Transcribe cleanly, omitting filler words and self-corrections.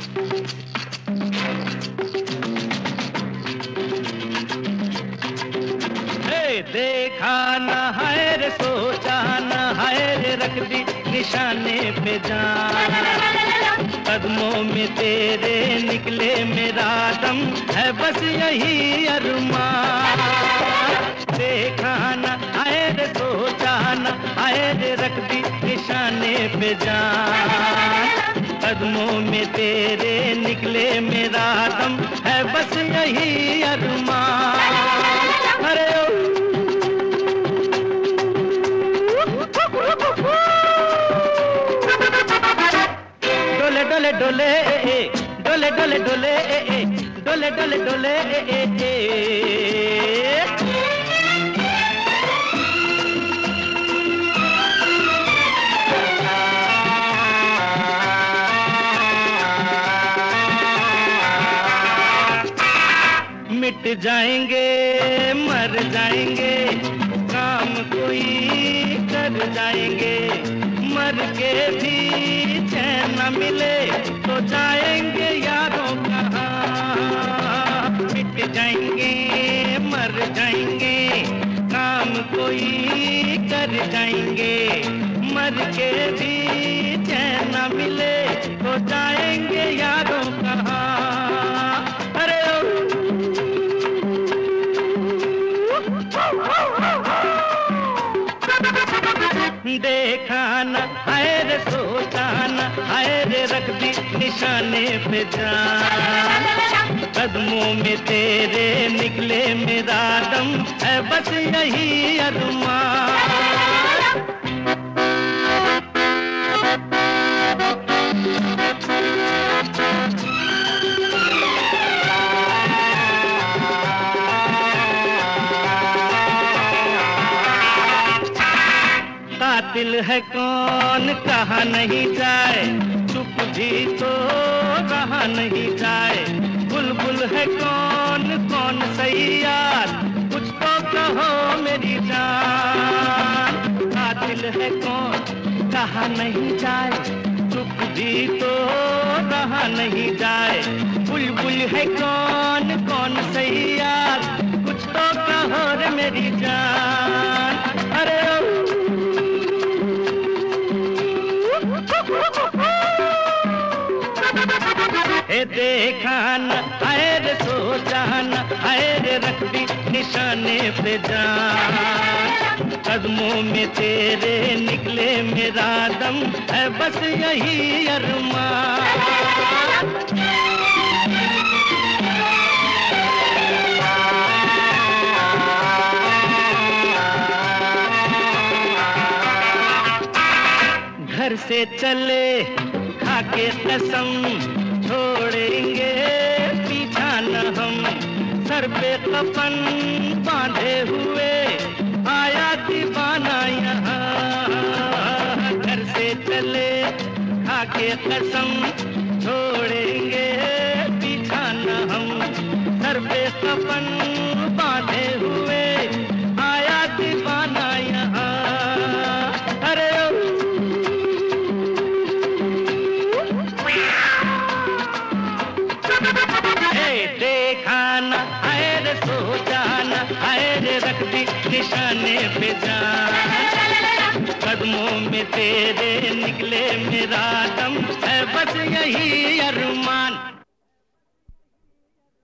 देखा न है रे सोचा न है रे रख दी निशाने पे जान। कदमों में तेरे निकले मेरा दम है बस यही अरमान। देखा न है रे सोचा न है रे रख दी निशाने पे जान। कदमों में तेरे निकले मेरा दम है बस यही अरमान। अरे डोले डोले डोले डोले डोले डोले डोले डोले मिट जाएंगे मर जाएंगे काम कोई कर जाएंगे। मर के भी चैन न मिले तो जाएंगे यारों कहाँ। मिट जाएंगे मर जाएंगे काम कोई कर जाएंगे। मर के भी चैन न मिले तो जाएंगे यारों कहाँ। अरे देखा न है रे सोचा न है रे रख दी निशाने पे जान। कदमों में तेरे निकले मेरा दम है बस यही अरमान। कातिल है कौन कहा नहीं जाए, चुप भी तो रहा नहीं जाए। बुलबुल है कौन कौन सही यार, कुछ तो कहो मेरी जान। कातिल है कौन कहा नहीं जाए, चुप भी तो रहा नहीं जाए। बुलबुल है कौन कौन सही यार, कुछ तो कहो रे मेरी जान। अरे देखा न है रे सोचा न है रे रख दी निशाने पे जान। कदमों में तेरे निकले मेरा दम है बस यही अरमान। घर से चले खाके कसम, छोड़ेंगे पीछा न हम। सर पे कफन बांधे हुए आया दीवाना यहाँ। घर से चले खाके कसम, छोड़ेंगे पीछा न हम। सर पे कफन बांधे हुए आया दीवाना यहाँ। अरे देखा न है रे सोचा न है रे रख दी निशाने पे जान। कदमों में तेरे निकले मेरा दम है बस यही अरमान।